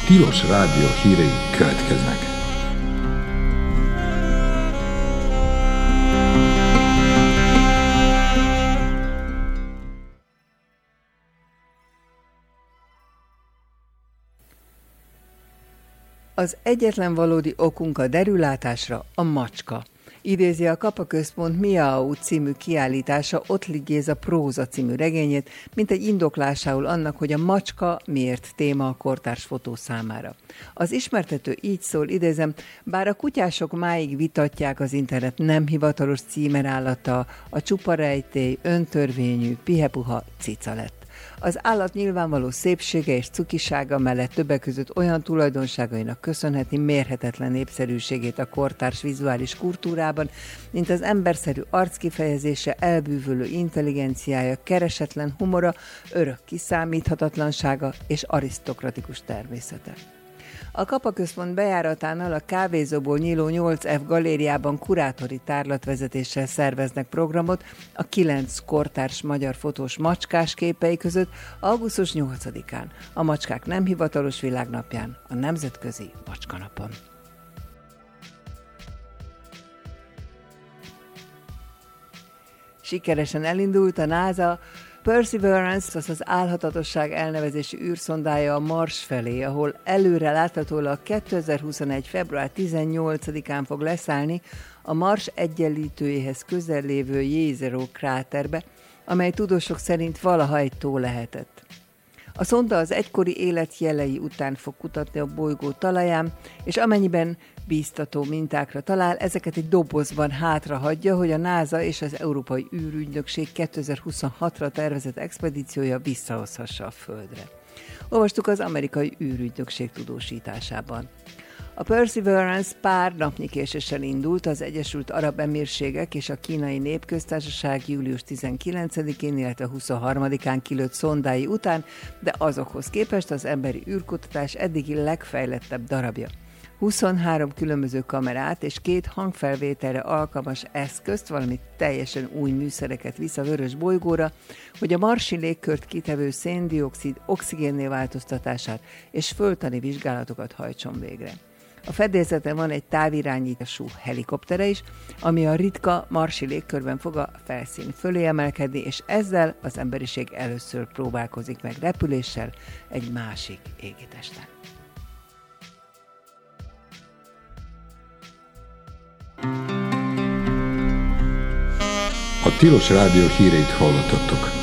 Tilos Rádió hírei következnek. Az egyetlen valódi okunk a derülátásra a macska. Idézi a Kapa Központ Miau című kiállítása Ottli Géza próza című regényét, mint egy indoklásául annak, hogy a macska miért téma a kortárs fotó számára. Az ismertető így szól, idézem, bár a kutyások máig vitatják az internet nem hivatalos címerállata, a csupa rejtély, öntörvényű, pihepuha cica lett. Az állat nyilvánvaló szépsége és cukisága mellett többek között olyan tulajdonságainak köszönheti mérhetetlen népszerűségét a kortárs vizuális kultúrában, mint az emberszerű arckifejezése, elbűvölő intelligenciája, keresetlen humora, örök kiszámíthatatlansága és arisztokratikus természete. A Kapa Központ bejáratánál a kávézóból nyíló 8F galériában kurátori tárlatvezetéssel szerveznek programot a 9 kortárs magyar fotós macskás képei között augusztus 8-án, a Macskák nem hivatalos világnapján, a Nemzetközi Macskanapon. Sikeresen elindult a NASA Perseverance, az álhatatosság elnevezési űrszondája a Mars felé, ahol előre láthatólag 2021. február 18-án fog leszállni a Mars egyenlítőjéhez közel lévő Jezero kráterbe, amely tudósok szerint valaha egy tó lehetett. A szonda az egykori élet jelei után fog kutatni a bolygó talaján, és amennyiben bíztató mintákra talál, ezeket egy dobozban hátrahagyja, hogy a NASA és az Európai űrügynökség 2026-ra tervezett expedíciója visszahozhassa a Földre. Olvastuk az Amerikai űrügynökség tudósításában. A Perseverance pár napnyi késéssel indult az Egyesült Arab Emírségek és a Kínai Népköztársaság július 19-én, illetve 23-án kilőtt szondái után, de azokhoz képest az emberi űrkutatás eddigi legfejlettebb darabja. 23 különböző kamerát és 2 hangfelvételre alkalmas eszközt, valamint teljesen új műszereket visz a vörös bolygóra, hogy a marsi légkört kitevő szén-dioxid oxigénné változtatását és földtani vizsgálatokat hajtson végre. A fedélzeten van egy távirányítású helikoptere is, ami a ritka marsi légkörben fog a felszín fölé emelkedni, és ezzel az emberiség először próbálkozik meg repüléssel egy másik égitesten. A Tilos Rádió híreit hallottatok.